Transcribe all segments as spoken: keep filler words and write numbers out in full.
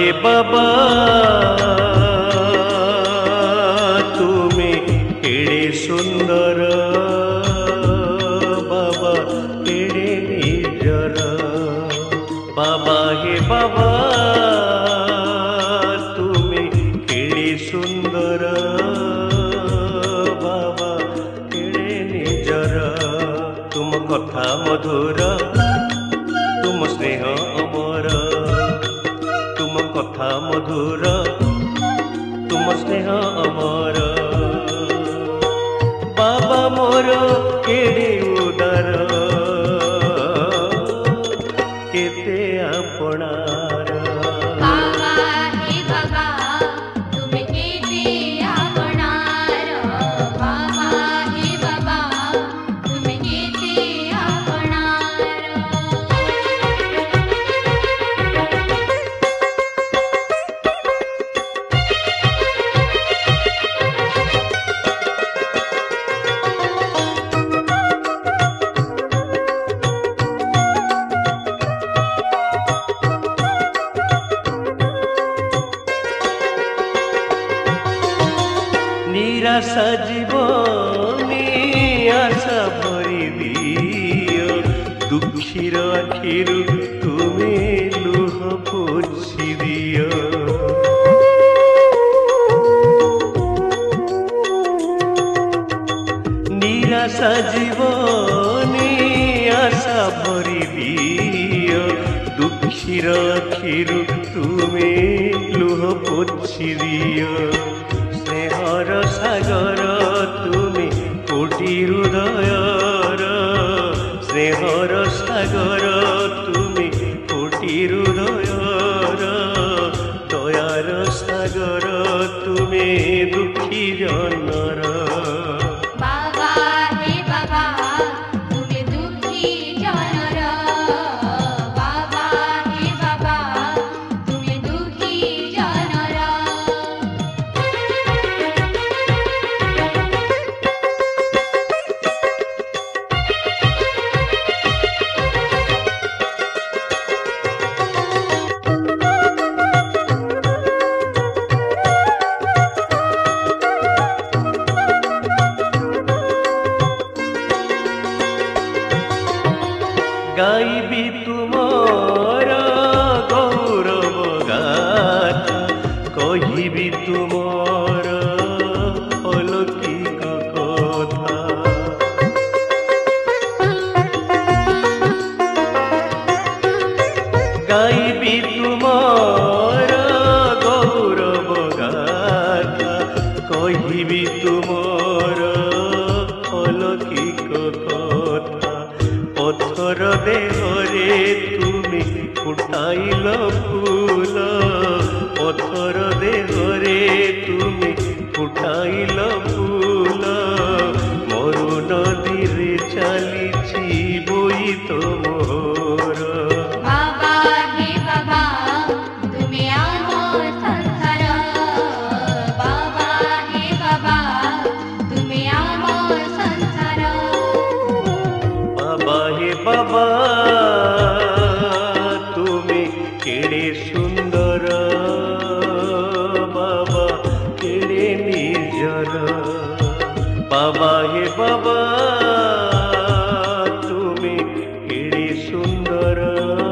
हे बाबा तुमे केड़े सुंदर बाबा केड़े निजर बाबा हे बाबा तुमे केड़े सुंदर बाबा केड़े निजर तुम कथा मधुर तुम स्नेह अमर तुम कथा मधुर तुम स्नेह अमर बाबा मोर केड़े उदार केते आपणार बाबा हे बाबा तुमे केते आपणार बाबा हे बाबा तुमे केते आपणार निराशा जीवनी आशा भरी दियो दुखीर आखिरु तुमे लुह पोछि दियो निराशा जीवनी आशा भरी दियो दुखीर आखिरु तुमे लुह पोछि दियो स्नेहर सागर तुमे कोटि हृदयर स्नेहर सागर तुमे कोटि हृदयर दयार सागर तुमे दुखी जनर बाबा हे बाबा तुमे दुखी जनर बाबा हे बाबा तुमे दुखी जनर गाइबी तुमर गौरव गाथा कहिबी तुमर अलौकिक कथा गाइबी तुमर गौरव गाथा कहिबी तुमर अलौकिक कथा पत्थर देहरे तुमे फुटाइल फूल पत्थर देहरे तुमे फुटाइल फूल मरु नदी रे चलीछि बोई तो मोर बाबा हे बाबा तुमे आमो संसार बाबा हे बाबा तुमे आमो संसार बाबा हे बाबा तुमे केड़े सुंदर बाबा केड़े निजर बाबा हे बाबा तुमे केड़े सुंदर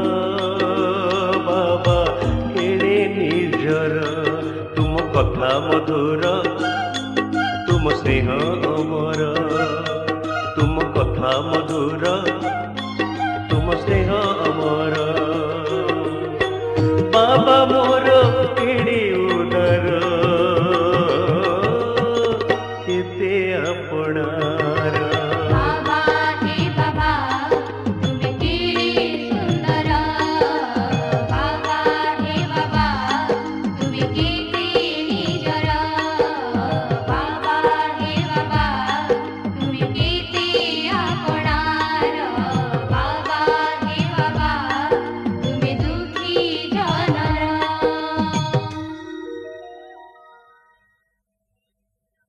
बाबा केड़े निजर तुम कथा मधुर तुम स्नेह अमर तुम कथा मधुर तुम स्नेह अमर बाबा मोर